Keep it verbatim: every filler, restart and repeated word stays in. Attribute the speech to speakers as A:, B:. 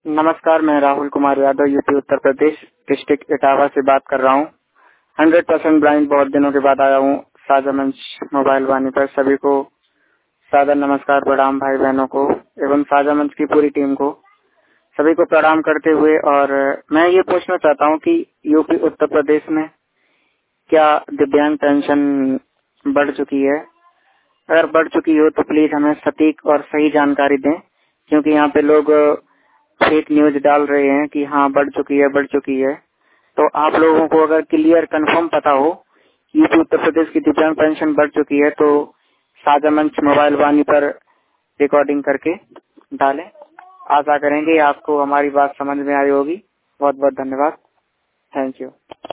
A: नमस्कार, मैं Rahul Kumar Yadav UP Uttar Pradesh district Etawah से बात कर रहा हूँ। हंड्रेड परसेंट ब्लाइंड बहुत दिनों के बाद आया हूँ साझा मंच मोबाइल वाणी पर। सभी को सादर नमस्कार, प्रणाम भाई बहनों को एवं साझा मंच की पूरी टीम को सभी को प्रणाम करते हुए। और मैं ये पूछना चाहता हूँ कि यूपी उत्तर प्रदेश में क्या दिव्यांग पेंशन बढ़ चुकी है? अगर बढ़ चुकी हो तो प्लीज हमें सटीक और सही जानकारी दें, क्योंकि यहाँ पे लोग फेक न्यूज डाल रहे हैं कि हाँ बढ़ चुकी है बढ़ चुकी है। तो आप लोगों को अगर क्लियर कंफर्म पता हो यूपी उत्तर प्रदेश की दिव्यांग पेंशन बढ़ चुकी है तो साझा मंच मोबाइल वाणी पर रिकॉर्डिंग करके डालें। आशा करेंगे आपको हमारी बात समझ में आई होगी। बहुत बहुत धन्यवाद। Thank you.